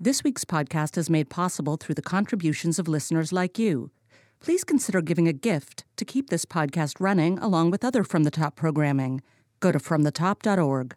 This week's podcast is made possible through the contributions of listeners like you. Please consider giving a gift to keep this podcast running along with other From the Top programming. Go to fromthetop.org.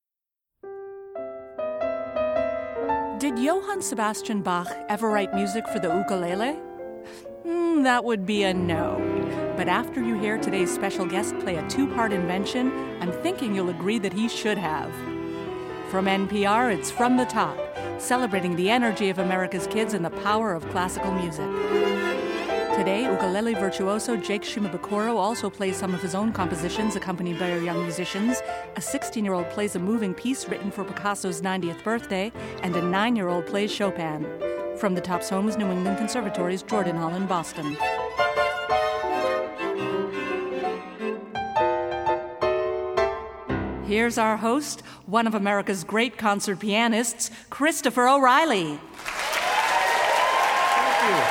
Did Johann Sebastian Bach ever write music for the ukulele? That would be a no. But after you hear today's special guest play a two-part invention, I'm thinking you'll agree that he should have. From NPR, it's From the Top, celebrating the energy of America's kids and the power of classical music. Today, ukulele virtuoso Jake Shimabukuro also plays some of his own compositions accompanied by our young musicians. A 16-year-old plays a moving piece written for Picasso's 90th birthday, and a 9-year-old plays Chopin. From the Top's home is New England Conservatory's Jordan Hall in Boston. Here's our host, one of America's great concert pianists, Christopher O'Reilly. Thank you.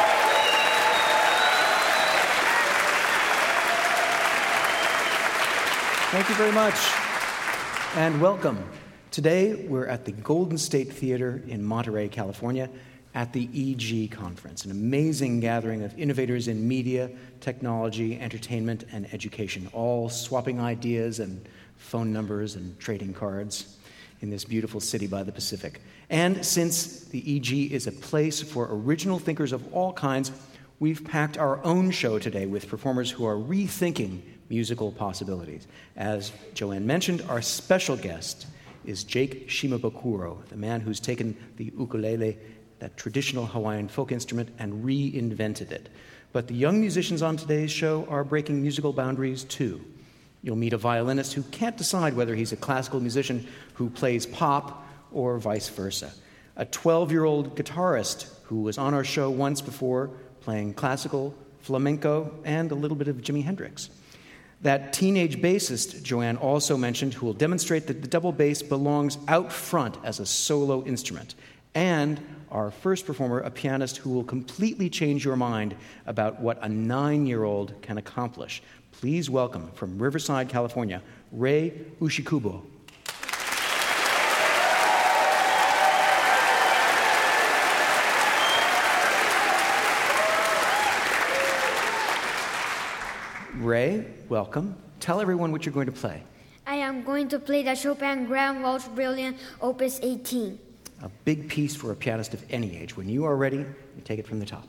Thank you very much, and welcome. Today, we're at the Golden State Theater in Monterey, California, at the EG Conference, an amazing gathering of innovators in media, technology, entertainment, and education, all swapping ideas and phone numbers and trading cards in this beautiful city by the Pacific. And since the EG is a place for original thinkers of all kinds, we've packed our own show today with performers who are rethinking musical possibilities. As Joanne mentioned, our special guest is Jake Shimabukuro, the man who's taken the ukulele, that traditional Hawaiian folk instrument, and reinvented it. But the young musicians on today's show are breaking musical boundaries too. You'll meet a violinist who can't decide whether he's a classical musician who plays pop or vice versa. A 12-year-old guitarist who was on our show once before, playing classical, flamenco, and a little bit of Jimi Hendrix. That teenage bassist Joanne also mentioned, who will demonstrate that the double bass belongs out front as a solo instrument. And our first performer, a pianist who will completely change your mind about what a 9-year-old can accomplish. Please welcome, from Riverside, California, Rei Ushikubo. Rei, welcome. Tell everyone what you're going to play. I am going to play the Chopin Grand Waltz Brilliant, Opus 18. A big piece for a pianist of any age. When you are ready, you take it from the top.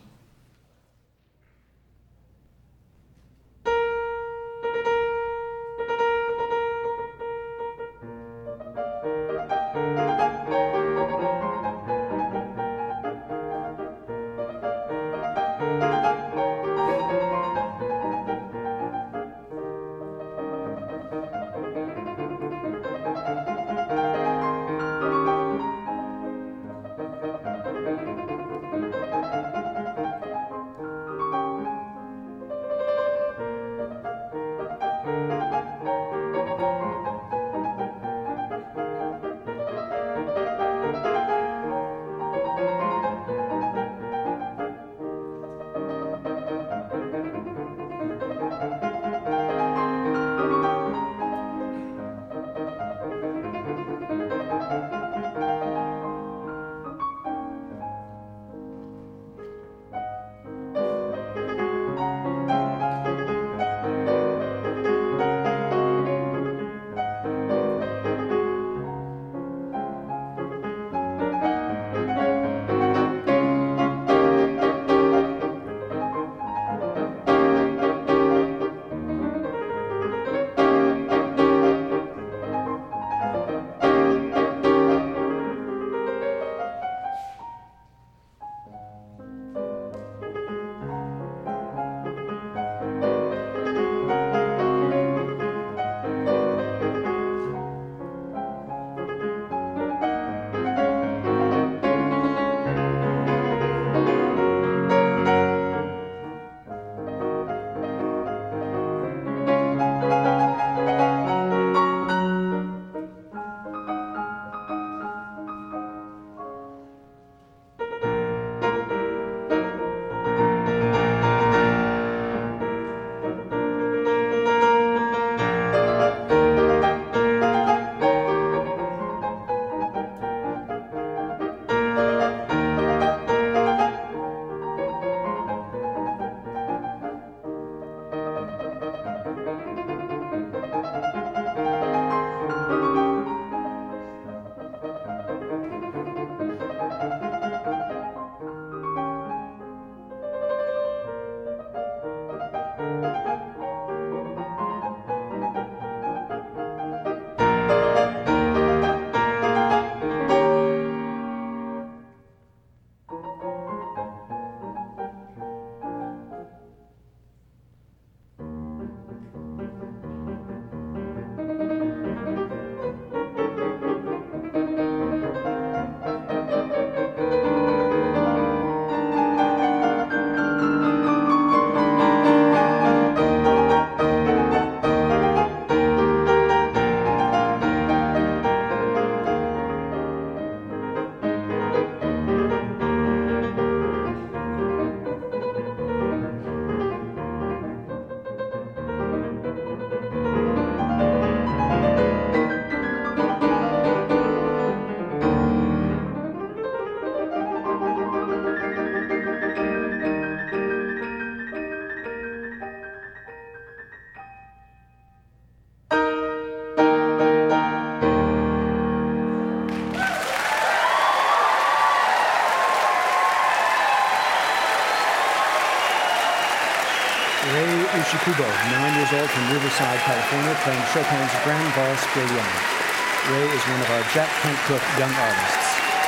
Ushikubo, 9 years old, from Riverside, California, playing Chopin's Grand Valse Brilliant. Ray is one of our Jack Kent Cooke young artists.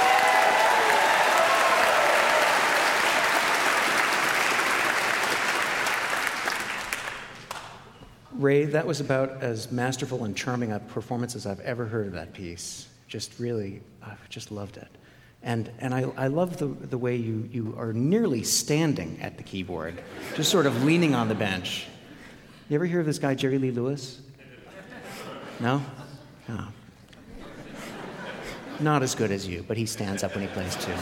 Ray, that was about as masterful and charming a performance as I've ever heard of that piece. Just really, I just loved it. And I love the way you are nearly standing at the keyboard, just sort of leaning on the bench. You ever hear of this guy, Jerry Lee Lewis? No? No. Not as good as you, but he stands up when he plays too.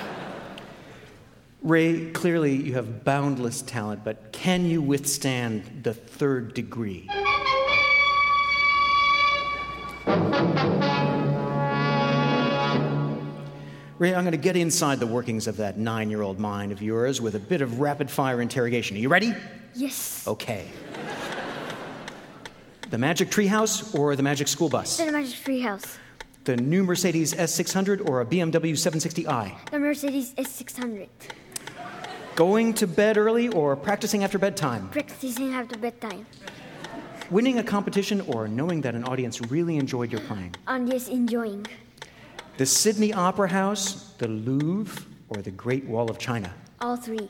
Ray, clearly you have boundless talent, but can you withstand the third degree? Ray, I'm going to get inside the workings of that 9-year-old mind of yours with a bit of rapid-fire interrogation. Are you ready? Yes. Okay. The Magic Treehouse or the Magic School Bus? The Magic Treehouse. The new Mercedes S600 or a BMW 760i? The Mercedes S600. Going to bed early or practicing after bedtime? Practicing after bedtime. Winning a competition or knowing that an audience really enjoyed your playing? Yes, enjoying. The Sydney Opera House, the Louvre, or the Great Wall of China? All three.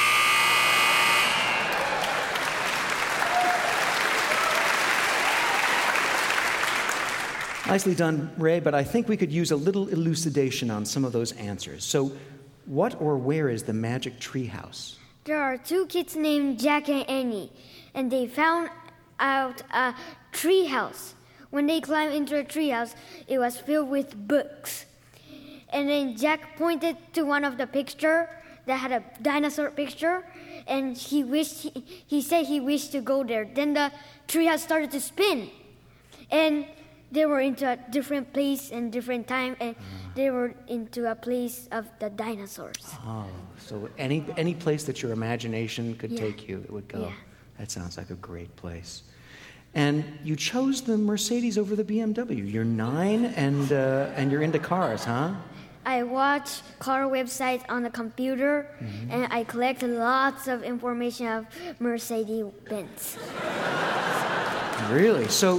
Nicely done, Ray, but I think we could use a little elucidation on some of those answers. So, what or where is the Magic Treehouse? There are 2 kids named Jack and Annie, and they found out a treehouse. When they climbed into a treehouse, it was filled with books. And then Jack pointed to one of the picture that had a dinosaur picture, and he said he wished to go there. Then the treehouse started to spin, and they were into a different place and different time, and they were into a place of the dinosaurs. Oh, so any place that your imagination could take you, it would go. Yeah. That sounds like a great place. And you chose the Mercedes over the BMW. You're 9 and you're into cars, huh? I watch car websites on the computer, and I collect lots of information of Mercedes-Benz. Really? So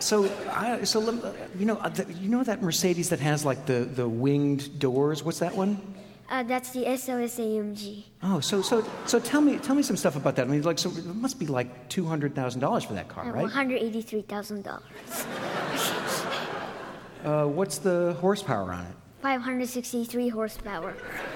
you know that Mercedes that has like the winged doors? What's that one? That's the SOS AMG. Oh, so tell me some stuff about that. I mean, like, so it must be like $200,000 for that car, right? $183,000. What's the horsepower on it? 563 horsepower.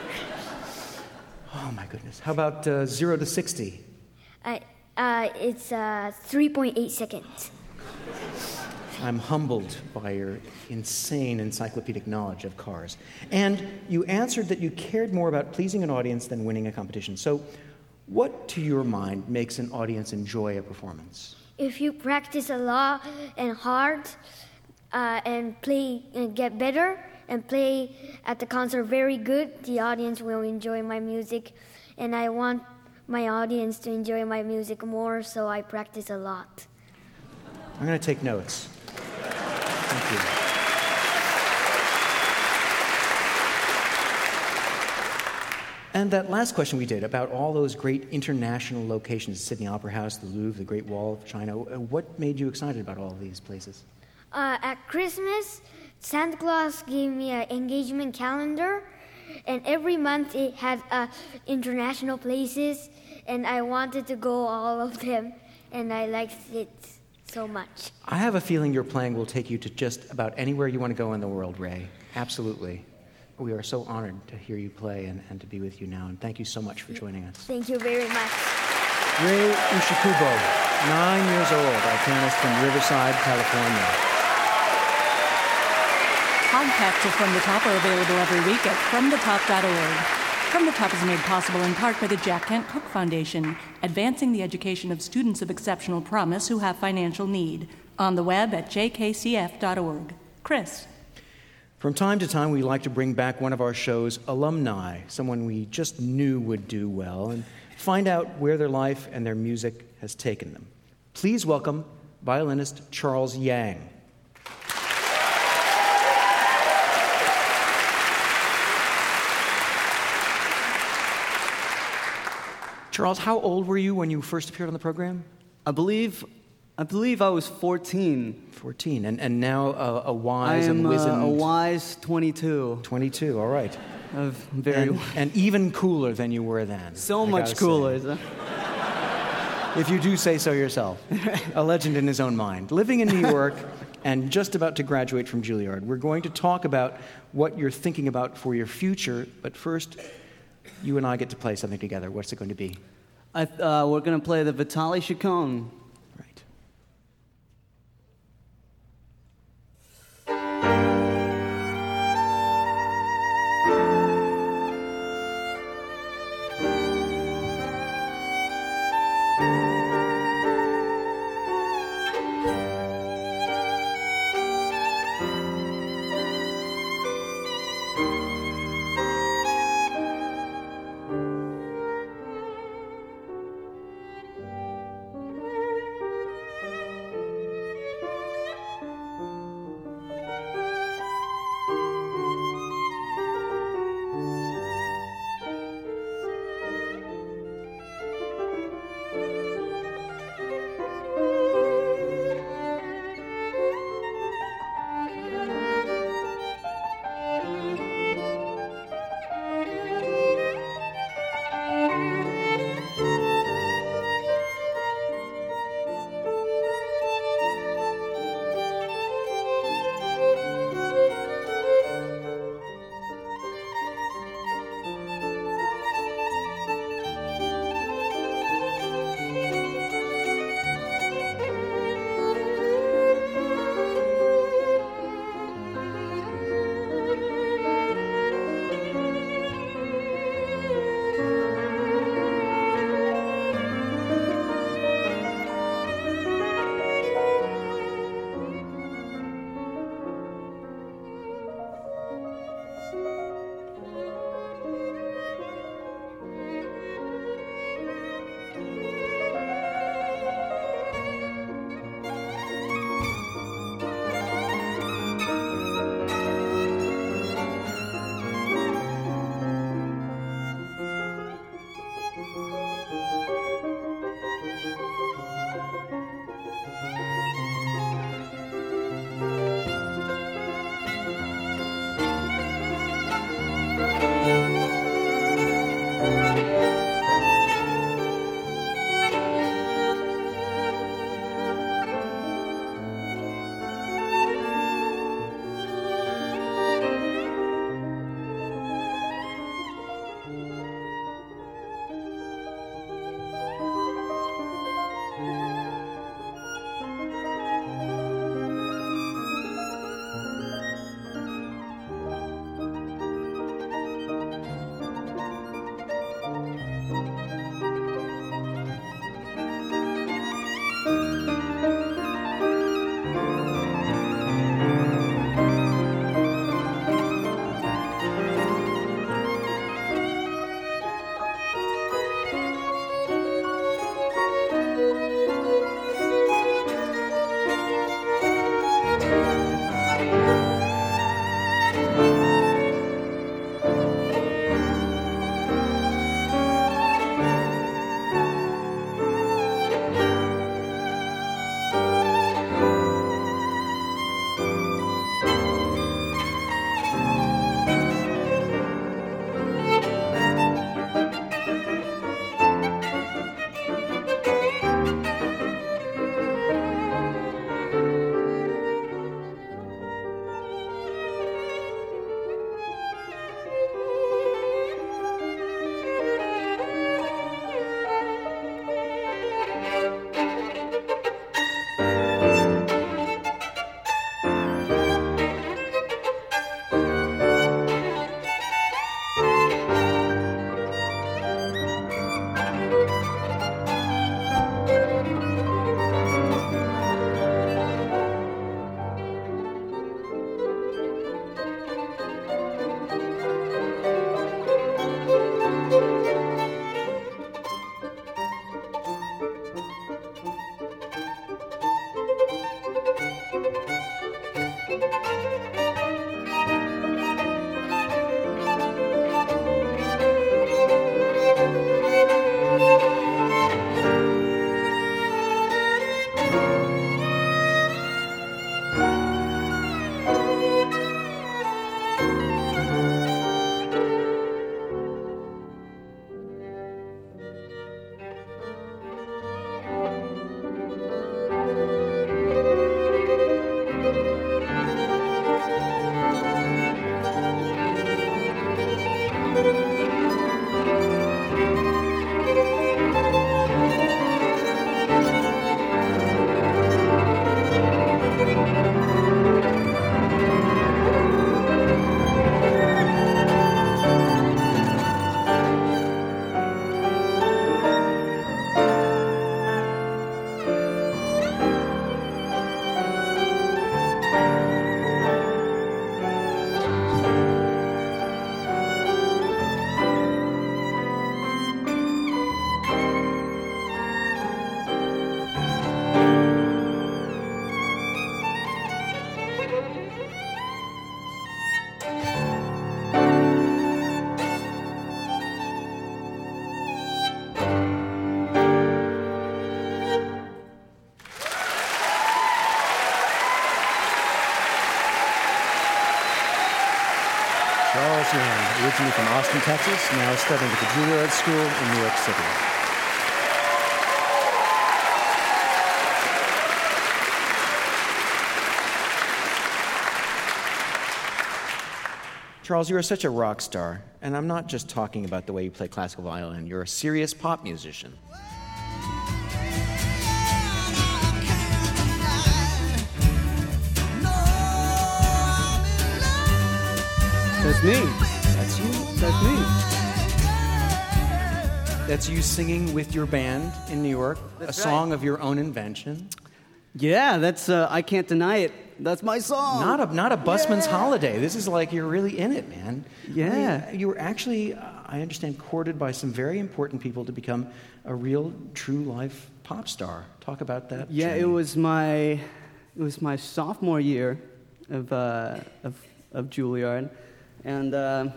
Oh my goodness! How about 0 to 60? It's 3.8 seconds. I'm humbled by your insane encyclopedic knowledge of cars. And you answered that you cared more about pleasing an audience than winning a competition. So, what, to your mind, makes an audience enjoy a performance? If you practice a lot and hard, and play and get better, and play at the concert very good, the audience will enjoy my music. And I want my audience to enjoy my music more, so I practice a lot. I'm going to take notes. Thank you. And that last question we did about all those great international locations, the Sydney Opera House, the Louvre, the Great Wall of China, what made you excited about all of these places? At Christmas, Santa Claus gave me an engagement calendar, and every month it had international places, and I wanted to go all of them, and I liked it so much. I have a feeling your playing will take you to just about anywhere you want to go in the world, Ray. Absolutely. We are so honored to hear you play and to be with you now, and thank you so much for joining us. Thank you very much. Ray Ushikubo, 9 years old, our pianist from Riverside, California. Podcasts of From the Top are available every week at FromTheTop.org. From the Top is made possible in part by the Jack Kent Cooke Foundation, advancing the education of students of exceptional promise who have financial need. On the web at jkcf.org. Chris. From time to time, we like to bring back one of our show's alumni, someone we just knew would do well, and find out where their life and their music has taken them. Please welcome violinist Charles Yang. Charles, how old were you when you first appeared on the program? I believe I was 14. 14, and now a wise and wizened... I am a wise 22. 22, all right. Very and even cooler than you were then. So much cooler. If you do say so yourself. A legend in his own mind. Living in New York and just about to graduate from Juilliard. We're going to talk about what you're thinking about for your future, but first, you and I get to play something together. What's it going to be? We're going to play the Vitaly Chaconne. Right. from Austin, Texas, now studying at the Juilliard School in New York City. Charles, you're such a rock star, and I'm not just talking about the way you play classical violin. You're a serious pop musician. That's me. That's you. That's me. That's you singing with your band in New York, That's a song of your own invention. Yeah, that's I Can't Deny It. That's my song. Not a busman's holiday. This is like you're really in it, man. Yeah. I mean, you were actually, I understand, courted by some very important people to become a real, true life pop star. Talk about that. Yeah, journey. it was my sophomore year of Juilliard, and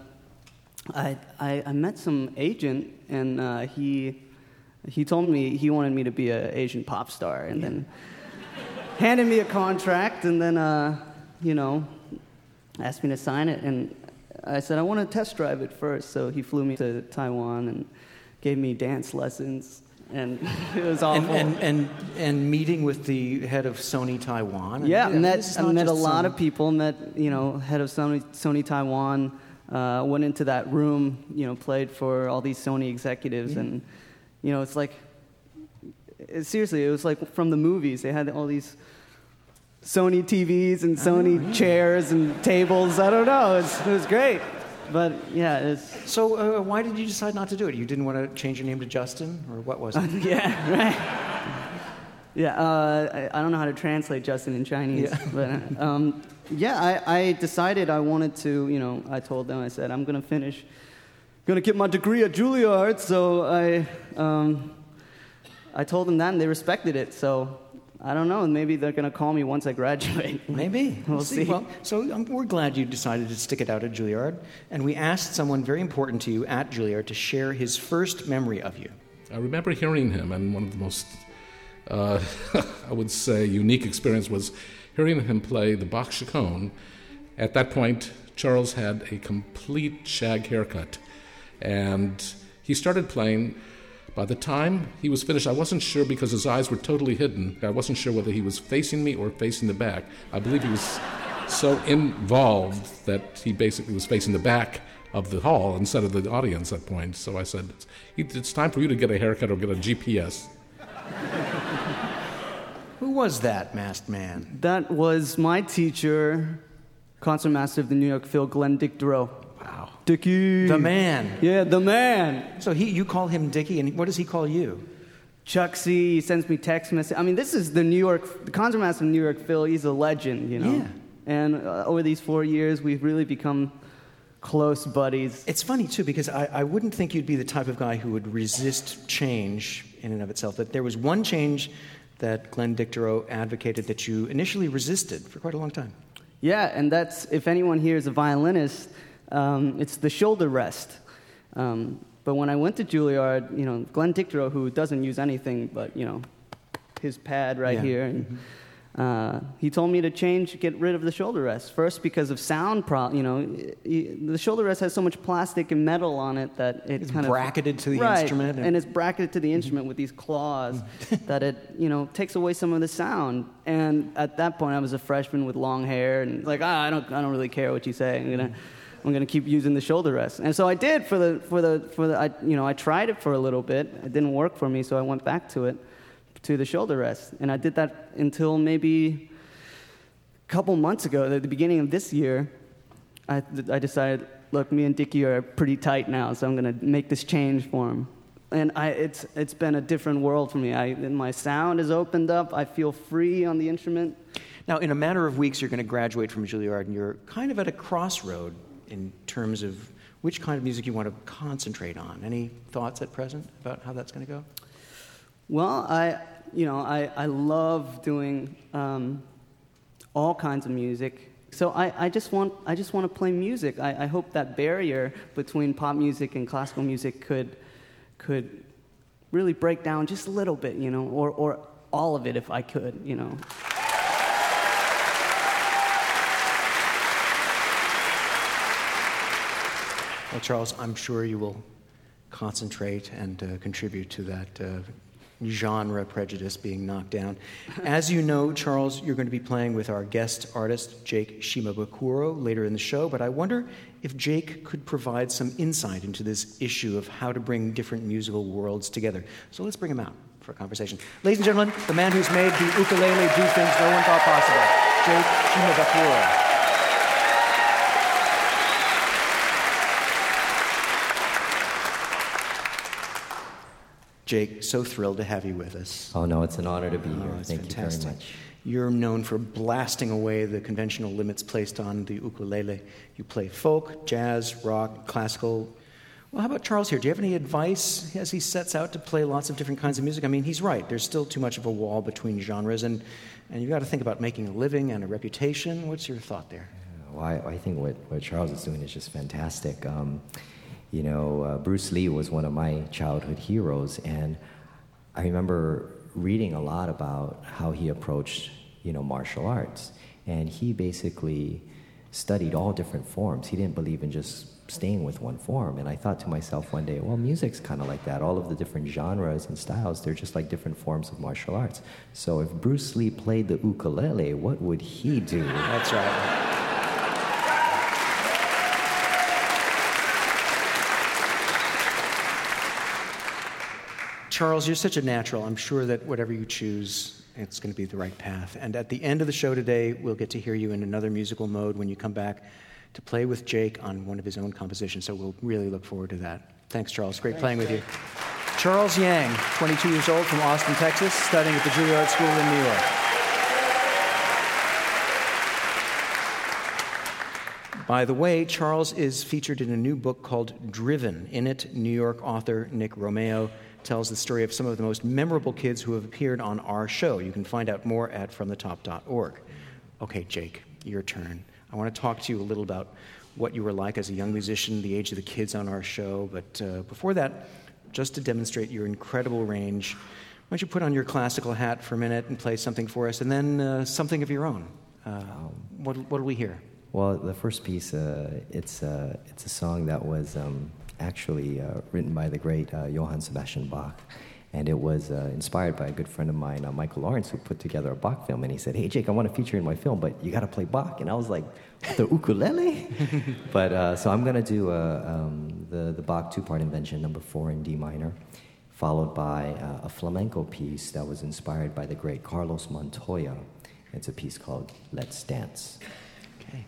I met some agent, and he told me he wanted me to be an Asian pop star, and then handed me a contract, and then asked me to sign it, and I said I want to test drive it first. So he flew me to Taiwan and gave me dance lessons, and it was awful. And meeting with the head of Sony Taiwan. Yeah, I met a lot some of people. Met head of Sony Taiwan. Went into that room. Played for all these Sony executives, and it's like seriously, it was like from the movies. They had all these Sony TVs and Sony chairs and tables. I don't know. It was great. But yeah, it's... So why did you decide not to do it? You didn't want to change your name to Justin, or what was it? Yeah, right. Yeah, I don't know how to translate Justin in Chinese, but I decided I wanted to. I told them, I said I'm going to get my degree at Juilliard. So I told them that, and they respected it. So I don't know. Maybe they're going to call me once I graduate. Maybe. We'll see. Well, so we're glad you decided to stick it out at Juilliard. And we asked someone very important to you at Juilliard to share his first memory of you. I remember hearing him, and one of the most, I would say, unique experience was hearing him play the Bach Chaconne. At that point, Charles had a complete shag haircut, and he started playing. By the time he was finished, I wasn't sure because his eyes were totally hidden. I wasn't sure whether he was facing me or facing the back. I believe he was so involved that he basically was facing the back of the hall instead of the audience at that point. So I said, it's time for you to get a haircut or get a GPS. Who was that masked man? That was my teacher, concertmaster of the New York Phil, Glenn Dicterow. Wow. Dickie. The man. Yeah, the man. So you call him Dickie, and what does he call you? Chuck C. He sends me text messages. I mean, this is the concertmaster of New York Phil. He's a legend, Yeah. And over these 4 years, we've really become close buddies. It's funny, too, because I wouldn't think you'd be the type of guy who would resist change in and of itself. But there was one change that Glenn Dicterow advocated that you initially resisted for quite a long time. Yeah, and that's, if anyone here is a violinist, it's the shoulder rest. But when I went to Juilliard, Glenn Dicterow, who doesn't use anything but, his pad right here, and, he told me to get rid of the shoulder rest. First, because of sound the shoulder rest has so much plastic and metal on it that it's kind bracketed to the right, instrument. And it's bracketed to the instrument with these claws that it, takes away some of the sound. And at that point, I was a freshman with long hair, and I don't really care what you say. I'm gonna keep using the shoulder rest. And so I did I tried it for a little bit. It didn't work for me, so I went back to the shoulder rest. And I did that until maybe a couple months ago, at the beginning of this year. I decided, look, me and Dickie are pretty tight now, so I'm gonna make this change for him. And it's been a different world for me. My sound has opened up. I feel free on the instrument. Now, in a matter of weeks, you're going to graduate from Juilliard, and you're kind of at a crossroad in terms of which kind of music you want to concentrate on. Any thoughts at present about how that's going to go? Well, I love doing all kinds of music. So I just want to play music. I hope that barrier between pop music and classical music could really break down just a little bit, or all of it if I could, Well, Charles, I'm sure you will concentrate and contribute to that genre prejudice being knocked down. As you know, Charles, you're going to be playing with our guest artist, Jake Shimabukuro, later in the show, but I wonder if Jake could provide some insight into this issue of how to bring different musical worlds together. So let's bring him out for a conversation. Ladies and gentlemen, the man who's made the ukulele do things no one thought possible, Jake Shimabukuro. Jake, so thrilled to have you with us. Oh, no, it's an honor to be here. Thank fantastic. you very much. You're known for blasting away the conventional limits placed on the ukulele. You play folk, jazz, rock, classical. Well, how about Charles here? Do you have any advice as he sets out to play lots of different kinds of music? I mean, he's right. There's still too much of a wall between genres, and you've got to think about making a living and a reputation. What's your thought there? Well, I think what Charles is doing is just fantastic. Bruce Lee was one of my childhood heroes, and I remember reading a lot about how he approached, martial arts. And he basically studied all different forms. He didn't believe in just staying with one form. And I thought to myself one day, well, music's kind of like that. All of the different genres and styles, they're just like different forms of martial arts. So if Bruce Lee played the ukulele, what would he do? That's right. Charles, you're such a natural. I'm sure that whatever you choose, it's going to be the right path. And at the end of the show today, we'll get to hear you in another musical mode when you come back to play with Jake on one of his own compositions. So we'll really look forward to that. Thanks, Charles. Great playing with you. Charles Yang, 22 years old, from Austin, Texas, studying at the Juilliard School in New York. By the way, Charles is featured in a new book called Driven. In it, New York author Nick Romeo tells the story of some of the most memorable kids who have appeared on our show. You can find out more at fromthetop.org. Okay, Jake, your turn. I want to talk to you a little about what you were like as a young musician, the age of the kids on our show. But before that, just to demonstrate your incredible range, why don't you put on your classical hat for a minute and play something for us, and then something of your own. What do we hear? Well, the first piece, it's a song that was actually written by the great Johann Sebastian Bach. And it was inspired by a good friend of mine, Michael Lawrence, who put together a Bach film. And he said, hey, Jake, I want to feature you in my film, but you got to play Bach. And I was like, the ukulele? But so I'm going to do the Bach two-part invention, number 4 in D minor, followed by a flamenco piece that was inspired by the great Carlos Montoya. It's a piece called Let's Dance. Okay.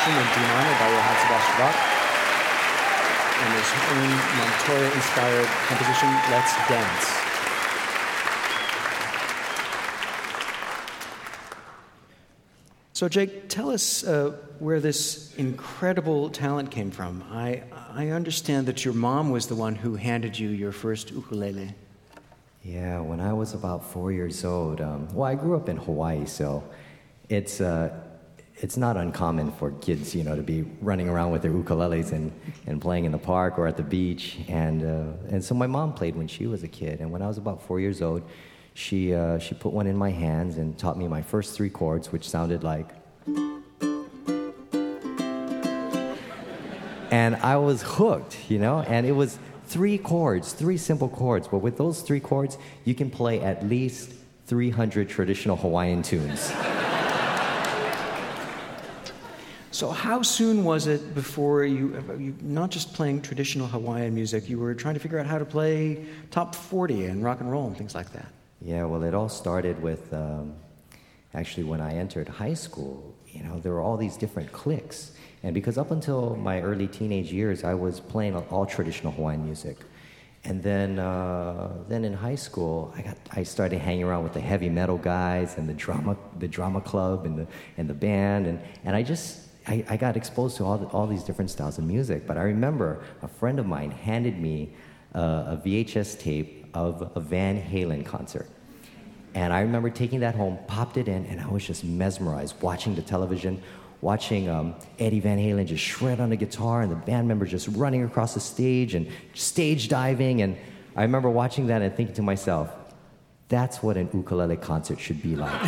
composition in D minor by Johann Sebastian Bach, and his own Montoya-inspired composition, Let's Dance. So, Jake, tell us where this incredible talent came from. I understand that your mom was the one who handed you your first ukulele. Yeah, when I was about 4 years old, I grew up in Hawaii, so it's not uncommon for kids, to be running around with their ukuleles and playing in the park or at the beach. And so my mom played when she was a kid, and when I was about 4 years old, she put one in my hands and taught me my first 3 chords, which sounded like. And I was hooked, and it was 3 chords, 3 simple chords. But with those 3 chords, you can play at least 300 traditional Hawaiian tunes. So how soon was it before you not just playing traditional Hawaiian music, you were trying to figure out how to play top 40 and rock and roll and things like that? Yeah, well, it all started with, actually, when I entered high school, there were all these different cliques. And because up until my early teenage years, I was playing all traditional Hawaiian music. And then in high school, I started hanging around with the heavy metal guys and the drama club and the band, and I got exposed to all these different styles of music. But I remember a friend of mine handed me a VHS tape of a Van Halen concert. And I remember taking that home, popped it in, and I was just mesmerized watching the television, watching Eddie Van Halen just shred on the guitar and the band members just running across the stage and stage diving. And I remember watching that and thinking to myself, that's what an ukulele concert should be like.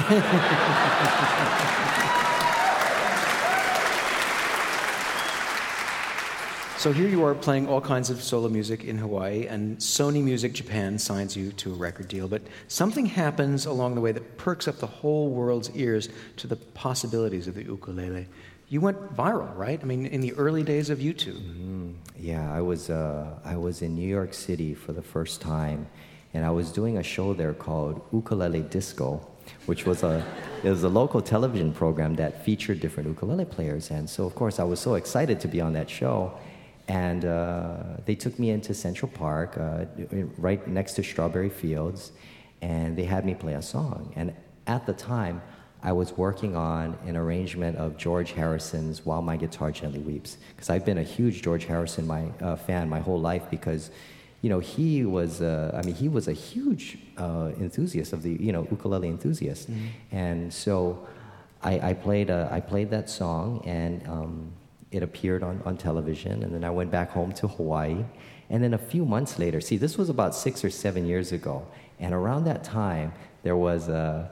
So here you are playing all kinds of solo music in Hawaii, and Sony Music Japan signs you to a record deal. But something happens along the way that perks up the whole world's ears to the possibilities of the ukulele. You went viral, right? I mean, in the early days of YouTube. Mm-hmm. Yeah, I was in New York City for the first time, and I was doing a show there called Ukulele Disco, which was a local television program that featured different ukulele players. And so, of course, I was so excited to be on that show. And they took me into Central Park, right next to Strawberry Fields, and they had me play a song. And at the time, I was working on an arrangement of George Harrison's While My Guitar Gently Weeps, because I've been a huge George Harrison fan my whole life, because he was a huge enthusiast of the ukulele enthusiast. Mm-hmm. And so I played that song, and it appeared on television, and then I went back home to Hawaii. And then a few months later, see, this was about 6 or 7 years ago, and around that time, there was a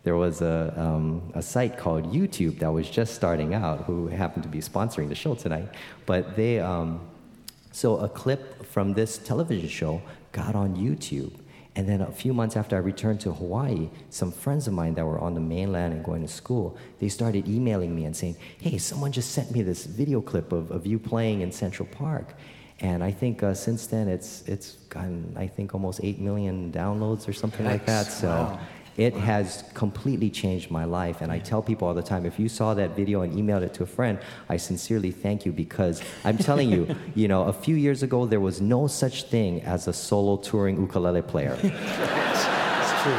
site called YouTube that was just starting out, who happened to be sponsoring the show tonight. But so a clip from this television show got on YouTube. And then a few months after I returned to Hawaii, some friends of mine that were on the mainland and going to school, they started emailing me and saying, hey, someone just sent me this video clip of you playing in Central Park. And I think since then it's gotten, I think, almost 8 million downloads or something like that. So wow. It has completely changed my life. And I tell people all the time, if you saw that video and emailed it to a friend, I sincerely thank you, because I'm telling you, a few years ago, there was no such thing as a solo touring ukulele player. It's true.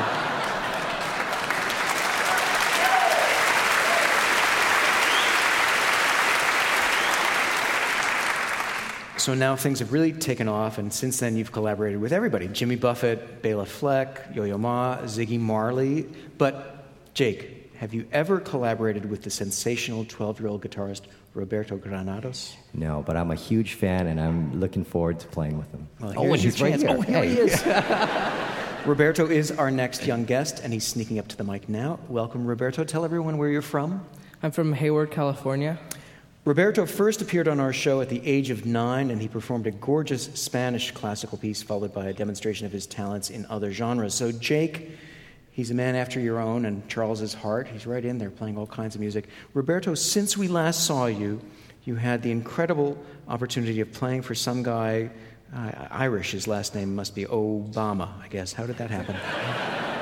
So now things have really taken off, and since then you've collaborated with everybody. Jimmy Buffett, Bela Fleck, Yo-Yo Ma, Ziggy Marley. But, Jake, have you ever collaborated with the sensational 12-year-old guitarist Roberto Granados? No, but I'm a huge fan, and I'm looking forward to playing with him. Well, he's right here. Oh, here he is. Roberto is our next young guest, and he's sneaking up to the mic now. Welcome, Roberto. Tell everyone where you're from. I'm from Hayward, California. Roberto first appeared on our show at the age of 9, and he performed a gorgeous Spanish classical piece followed by a demonstration of his talents in other genres. So Jake, he's a man after your own and Charles's heart. He's right in there playing all kinds of music. Roberto, since we last saw you, you had the incredible opportunity of playing for some guy, Irish, his last name must be Obama, I guess. How did that happen?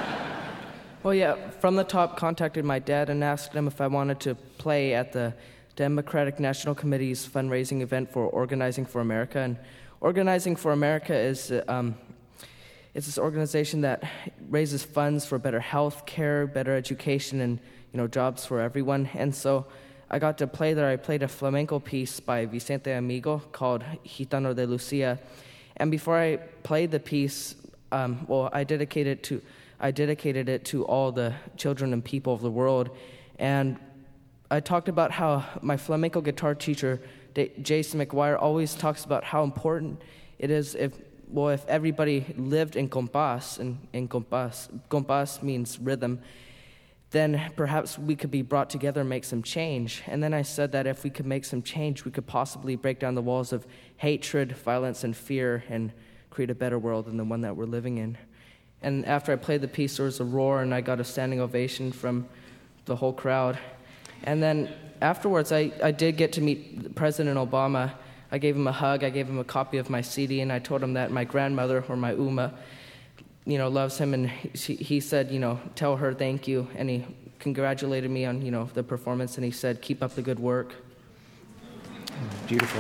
Well, yeah, From the Top contacted my dad and asked him if I wanted to play at the Democratic National Committee's fundraising event for Organizing for America. And Organizing for America is it's this organization that raises funds for better health care, better education, and jobs for everyone. And so I got to play there. I played a flamenco piece by Vicente Amigo called Gitano de Lucia. And before I played the piece, I dedicated it to all the children and people of the world. And I talked about how my flamenco guitar teacher, Jason McGuire, always talks about how important it is if everybody lived in compás, and in compás means rhythm, then perhaps we could be brought together and make some change. And then I said that if we could make some change, we could possibly break down the walls of hatred, violence, and fear and create a better world than the one that we're living in. And after I played the piece, there was a roar, and I got a standing ovation from the whole crowd. And then afterwards, I did get to meet President Obama. I gave him a hug, I gave him a copy of my CD, and I told him that my grandmother, or my Uma, loves him, and he said, tell her thank you, and he congratulated me on, the performance, and he said, keep up the good work. Beautiful.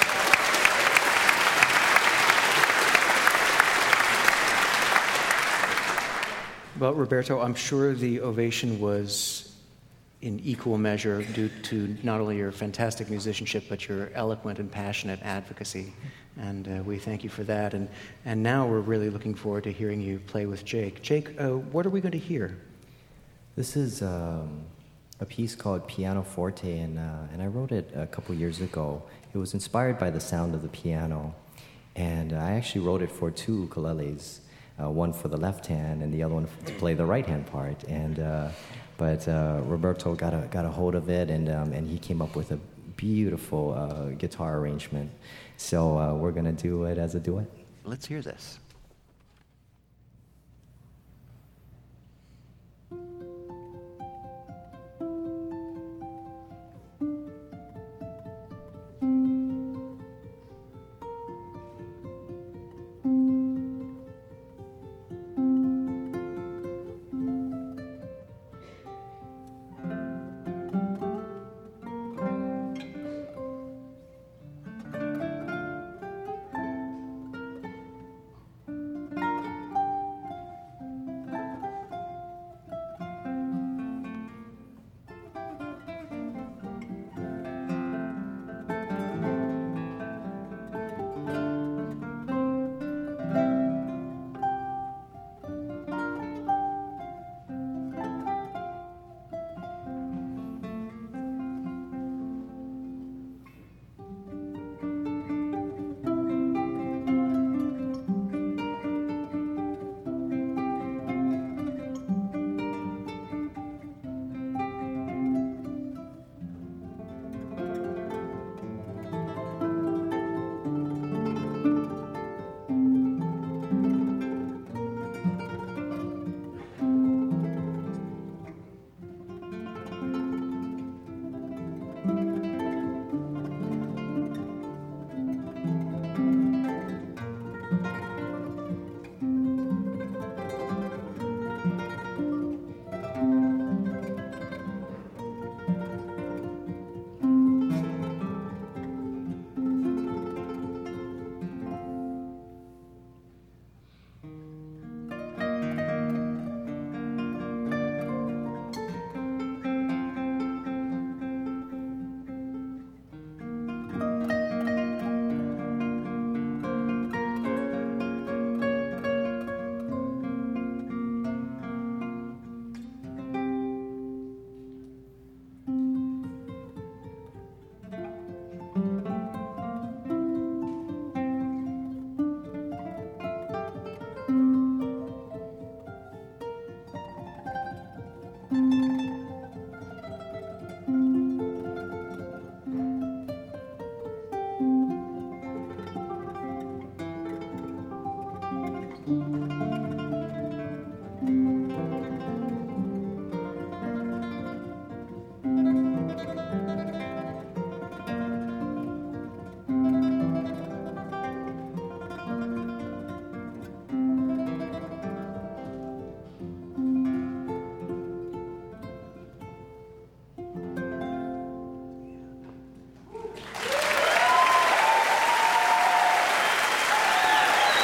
Well, Roberto, I'm sure the ovation was in equal measure due to not only your fantastic musicianship, but your eloquent and passionate advocacy. And we thank you for that. And now we're really looking forward to hearing you play with Jake. Jake, what are we going to hear? This is a piece called Piano Forte, and I wrote it a couple years ago. It was inspired by the sound of the piano, and I actually wrote it for two ukuleles, one for the left hand and the other one to play the right hand part. But Roberto got a hold of it, and he came up with a beautiful guitar arrangement. So we're going to do it as a duet. Let's hear this.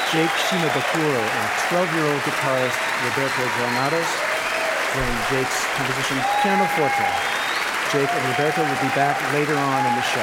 Jake Shimabukuro and 12-year-old guitarist Roberto Granados during Jake's composition Pianoforte. Jake and Roberto will be back later on in the show.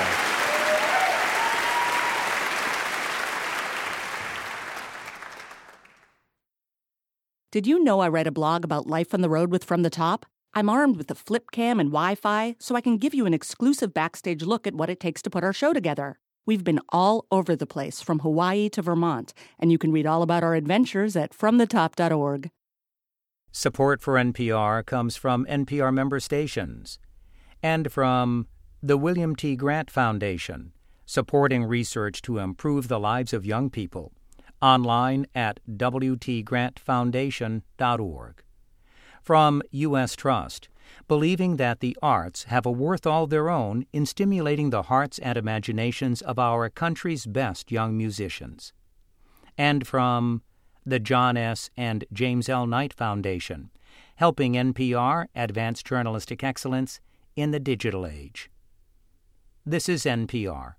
Did you know I write a blog about life on the road with From the Top? I'm armed with a flip cam and Wi-Fi, so I can give you an exclusive backstage look at what it takes to put our show together. We've been all over the place, from Hawaii to Vermont, and you can read all about our adventures at fromthetop.org. Support for NPR comes from NPR member stations and from the William T. Grant Foundation, supporting research to improve the lives of young people. Online at wtgrantfoundation.org. From U.S. Trust, believing that the arts have a worth all their own in stimulating the hearts and imaginations of our country's best young musicians. And from the John S. and James L. Knight Foundation, helping NPR advance journalistic excellence in the digital age. This is NPR.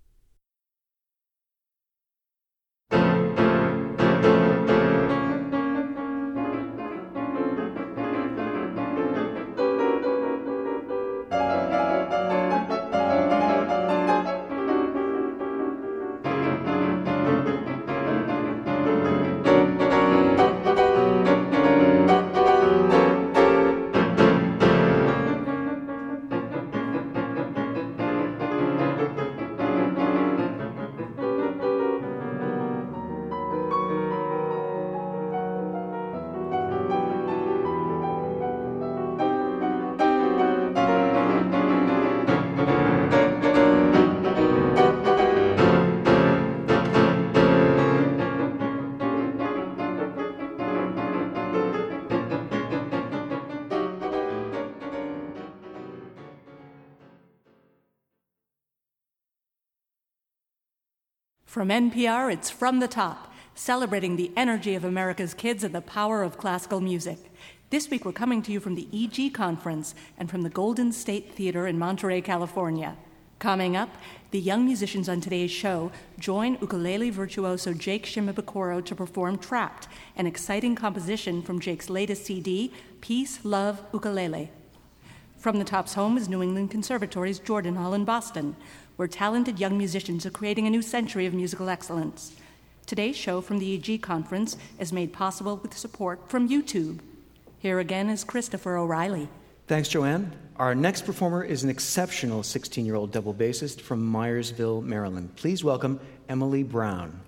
From NPR, it's From the Top, celebrating the energy of America's kids and the power of classical music. This week we're coming to you from the EG Conference and from the Golden State Theater in Monterey, California. Coming up, the young musicians on today's show join ukulele virtuoso Jake Shimabukuro to perform Trapped, an exciting composition from Jake's latest CD, Peace, Love, Ukulele. From the Top's home is New England Conservatory's Jordan Hall in Boston, where talented young musicians are creating a new century of musical excellence. Today's show from the EG Conference is made possible with support from YouTube. Here again is Christopher O'Reilly. Thanks, Joanne. Our next performer is an exceptional 16-year-old double bassist from Myersville, Maryland. Please welcome Emily Brown.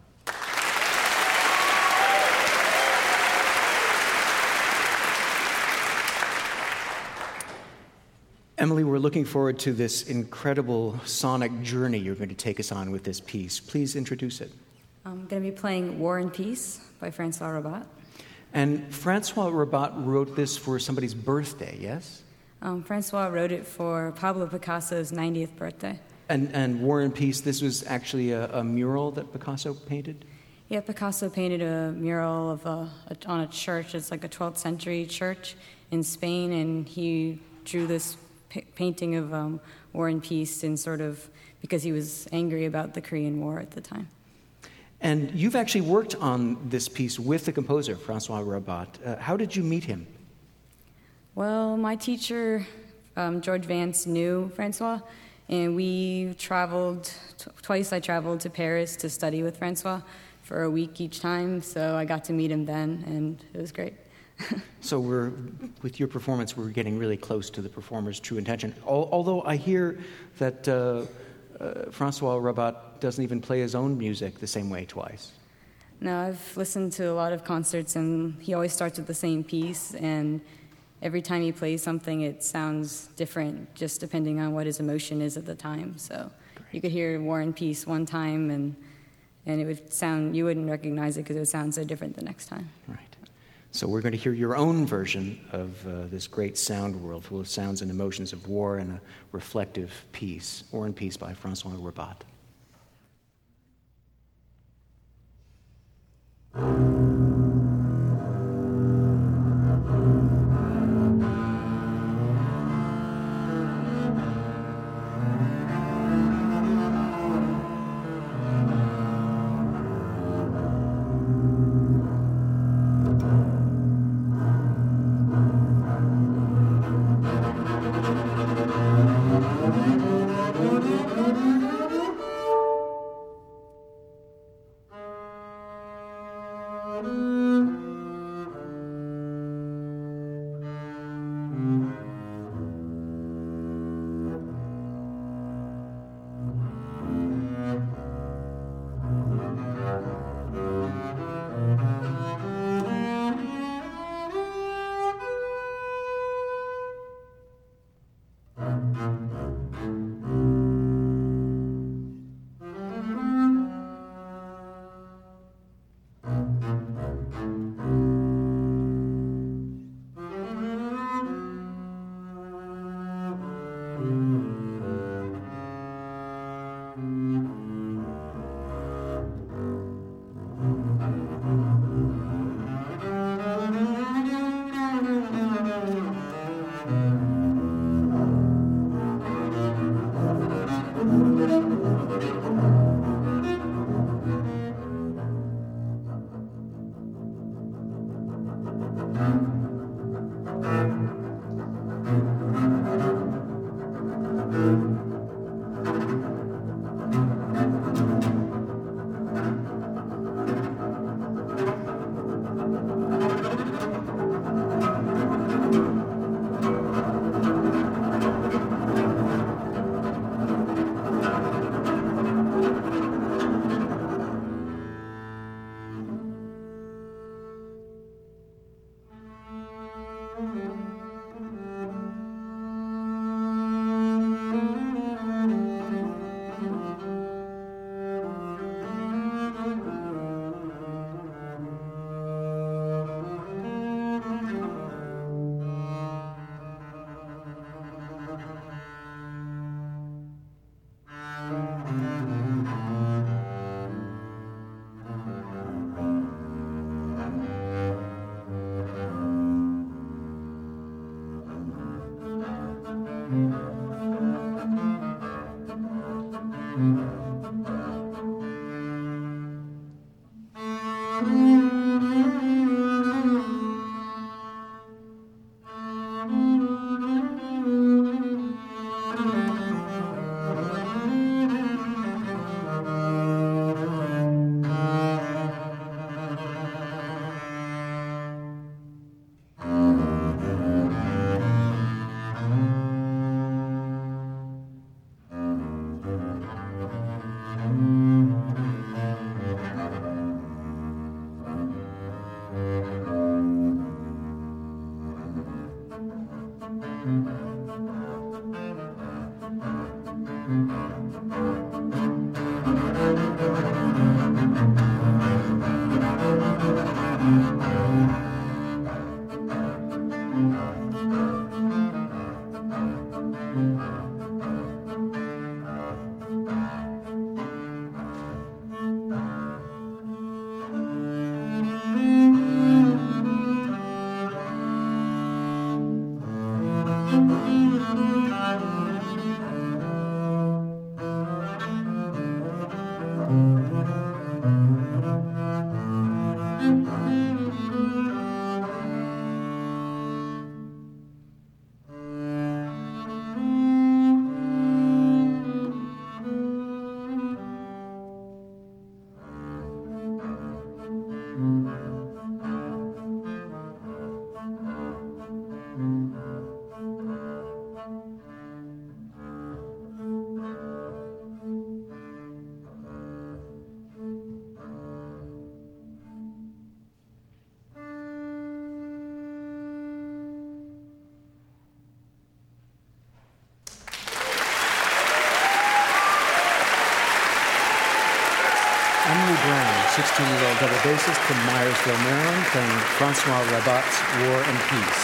Emily, we're looking forward to this incredible sonic journey you're going to take us on with this piece. Please introduce it. I'm going to be playing War and Peace by Francois Rabat. And Francois Rabat wrote this for somebody's birthday, yes? Francois wrote it for Pablo Picasso's 90th birthday. And War and Peace, this was actually a mural that Picasso painted? Yeah, Picasso painted a mural of on a church. It's like a 12th century church in Spain, and he drew this painting of War and Peace in sort of because he was angry about the Korean War at the time. And you've actually worked on this piece with the composer, Francois Rabat. How did you meet him? Well, my teacher, George Vance, knew Francois, and we traveled, twice I traveled to Paris to study with Francois for a week each time, so I got to meet him then, and it was great. So with your performance, we're getting really close to the performer's true intention. Although I hear that Francois Rabat doesn't even play his own music the same way twice. No, I've listened to a lot of concerts, and he always starts with the same piece, and every time he plays something, it sounds different, just depending on what his emotion is at the time. So you could hear War and Peace one time, and it would sound, you wouldn't recognize it because it would sound so different the next time. Right. So we're going to hear your own version of this great sound world full of sounds and emotions of war and a reflective peace. War and Peace by Francois Rabat. Emily Brown, 16-year-old double bassist from Myersville, Maryland, playing Francois Rabat's War and Peace.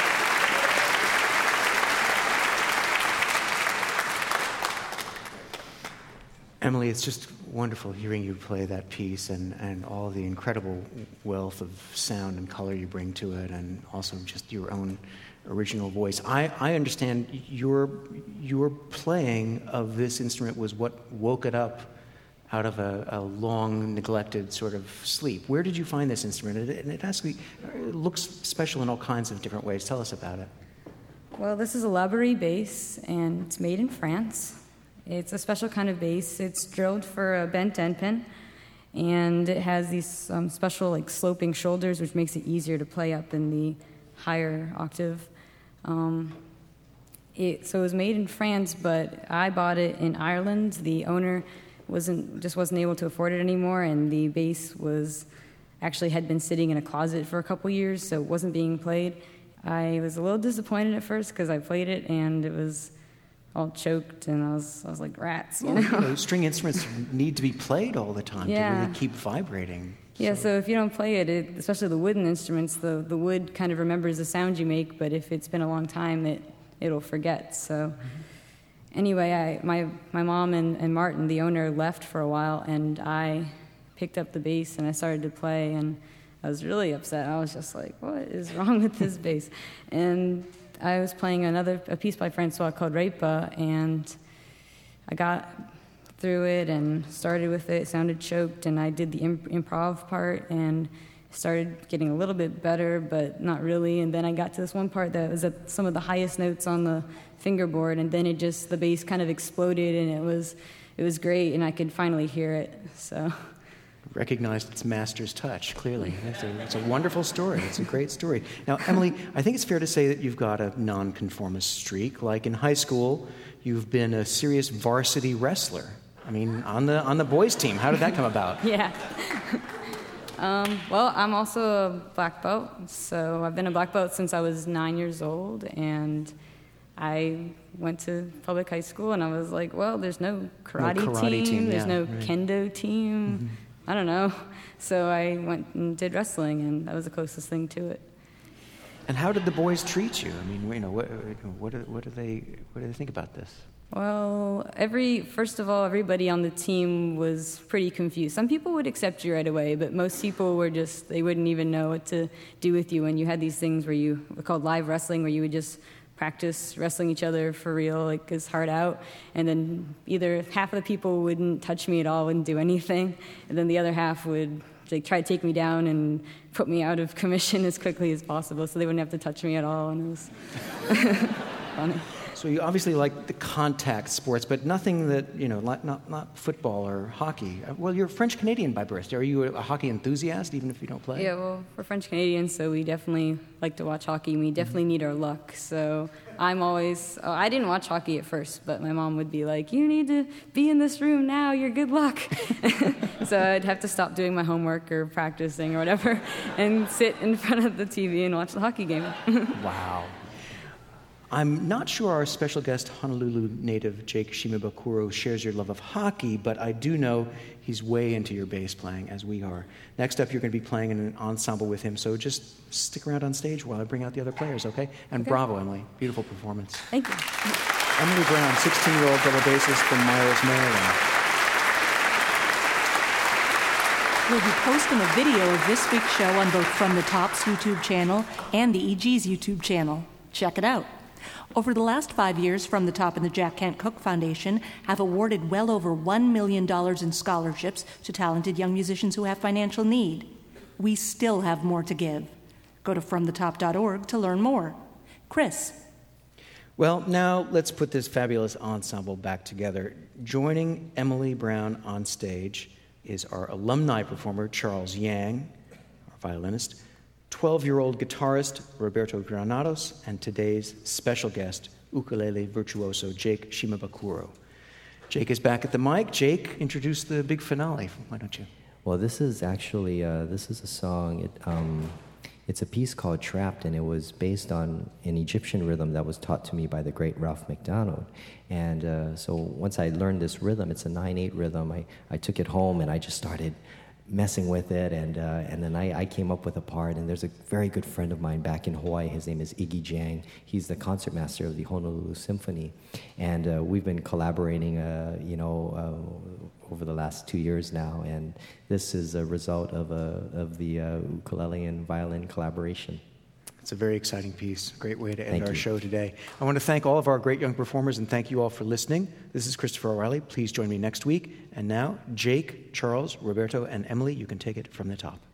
Emily, it's just wonderful hearing you play that piece and all the incredible wealth of sound and color you bring to it, and also just your own original voice. I understand your playing of this instrument was what woke it up out of a long neglected sort of sleep. Where did you find this instrument? And it actually looks special in all kinds of different ways. Tell us about it. Well, this is a Laborie bass, and it's made in France. It's a special kind of bass. It's drilled for a bent end pin, and it has these special sloping shoulders, which makes it easier to play up in the higher octave. So it was made in France, but I bought it in Ireland. The owner wasn't able to afford it anymore, and the bass had been sitting in a closet for a couple years, so it wasn't being played. I was a little disappointed at first because I played it and it was all choked, and I was like rats, you know. String instruments need to be played all the time to really keep vibrating. Yeah, so if you don't play it, especially the wooden instruments, the wood kind of remembers the sound you make, but if it's been a long time, it'll forget. So anyway, my mom and Martin, the owner, left for a while, and I picked up the bass and I started to play, and I was really upset. I was just like, what is wrong with this bass? And I was playing a piece by Francois called Reipa, and I got through it and started with it. It sounded choked, and I did the improv part and started getting a little bit better, but not really. And then I got to this one part that was at some of the highest notes on the fingerboard, and then the bass kind of exploded, and it was great, and I could finally hear it. So recognized its master's touch, clearly. It's a wonderful story. It's a great story. Now, Emily, I think it's fair to say that you've got a nonconformist streak. Like in high school, you've been a serious varsity wrestler. I mean, on the boys' team. How did that come about? Yeah. Well, I'm also a black belt. So I've been a black belt since I was 9 years old, and I went to public high school, and I was like, well, there's no karate team. There's no kendo team. Mm-hmm. I don't know. So I went and did wrestling, and that was the closest thing to it. And how did the boys treat you? I mean, what do they think about this? Well, first of all, everybody on the team was pretty confused. Some people would accept you right away, but most people were they wouldn't even know what to do with you. And you had these things were called live wrestling, where you would just practice wrestling each other for real, like as hard out. And then either half of the people wouldn't touch me at all, wouldn't do anything, and then the other half would try to take me down and put me out of commission as quickly as possible, so they wouldn't have to touch me at all. And it was funny. So you obviously like the contact sports, but nothing that, not football or hockey. Well, you're French-Canadian by birth. Are you a hockey enthusiast, even if you don't play? Yeah, well, we're French-Canadians, so we definitely like to watch hockey, and we definitely need our luck. So I didn't watch hockey at first, but my mom would be like, you need to be in this room now, you're good luck. So I'd have to stop doing my homework or practicing or whatever and sit in front of the TV and watch the hockey game. Wow. I'm not sure our special guest, Honolulu native Jake Shimabukuro, shares your love of hockey, but I do know he's way into your bass playing, as we are. Next up, you're going to be playing in an ensemble with him, so just stick around on stage while I bring out the other players, okay? And bravo, Emily. Beautiful performance. Thank you. Emily Brown, 16-year-old double bassist from Myers, Maryland. We'll be posting a video of this week's show on both From the Top's YouTube channel and the EG's YouTube channel. Check it out. Over the last 5 years, From the Top and the Jack Kent Cooke Foundation have awarded well over $1 million in scholarships to talented young musicians who have financial need. We still have more to give. Go to fromthetop.org to learn more. Chris. Well, now let's put this fabulous ensemble back together. Joining Emily Brown on stage is our alumni performer, Charles Yang, our violinist, 12-year-old guitarist Roberto Granados, and today's special guest, ukulele virtuoso Jake Shimabukuro. Jake is back at the mic. Jake, introduce the big finale. Why don't you? Well, this is actually a song. It's a piece called Trapped, and it was based on an Egyptian rhythm that was taught to me by the great Ralph McDonald. And so once I learned this rhythm, it's a 9/8 rhythm, I took it home and I just started messing with it, and then I came up with a part, and there's a very good friend of mine back in Hawaii. His name is Iggy Jang. He's the concertmaster of the Honolulu Symphony, and we've been collaborating, over the last 2 years now, and this is a result of the ukulele and violin collaboration. It's a very exciting piece. Great way to end our show today. I want to thank all of our great young performers and thank you all for listening. This is Christopher O'Reilly. Please join me next week. And now, Jake, Charles, Roberto, and Emily, you can take it from the top.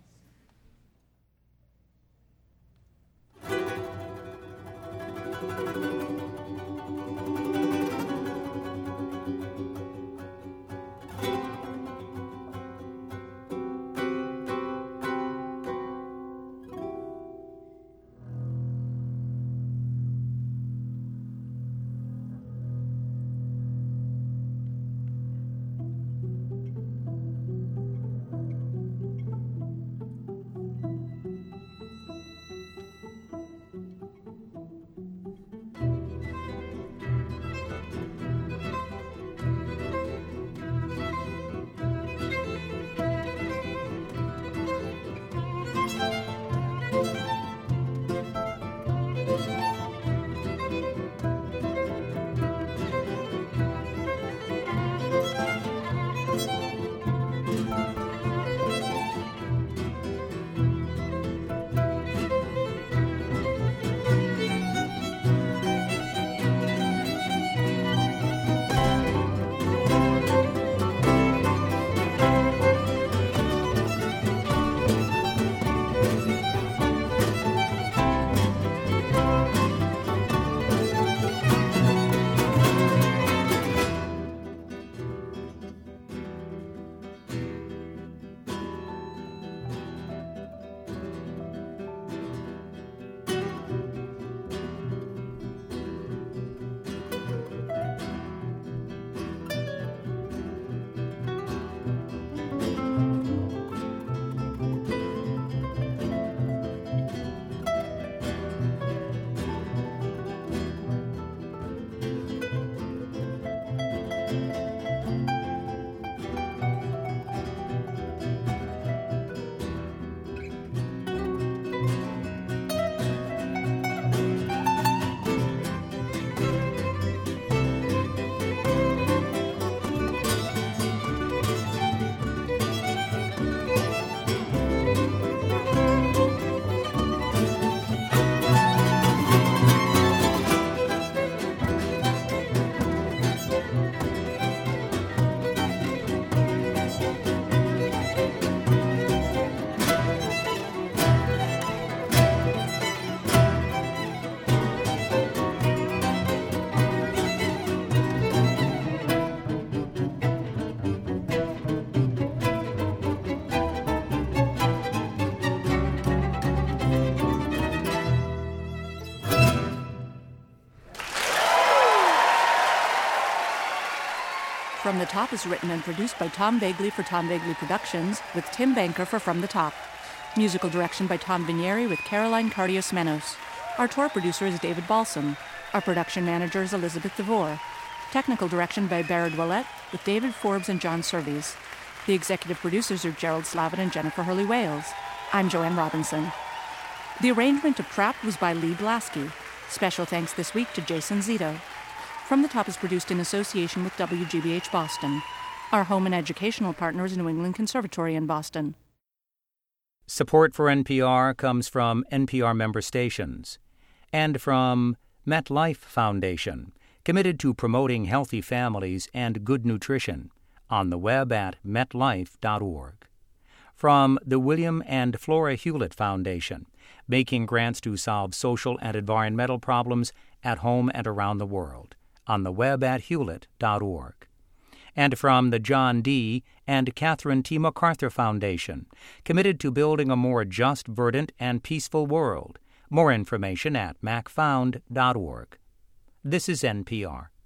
From the Top is written and produced by Tom Vagley for Tom Vagley Productions, with Tim Banker for From the Top. Musical direction by Tom Vinieri with Caroline Cardios-Menos. Our tour producer is David Balsam. Our production manager is Elizabeth DeVore. Technical direction by Barrett Willett, with David Forbes and John Surveys. The executive producers are Gerald Slavin and Jennifer Hurley-Wales. I'm Joanne Robinson. The arrangement of Trapped was by Lee Blasky. Special thanks this week to Jason Zito. From the Top is produced in association with WGBH Boston. Our home and educational partner is New England Conservatory in Boston. Support for NPR comes from NPR member stations and from MetLife Foundation, committed to promoting healthy families and good nutrition, on the web at metlife.org. From the William and Flora Hewlett Foundation, making grants to solve social and environmental problems at home and around the world, on the web at hewlett.org. And from the John D. and Catherine T. MacArthur Foundation, committed to building a more just, verdant, and peaceful world. More information at macfound.org. This is NPR.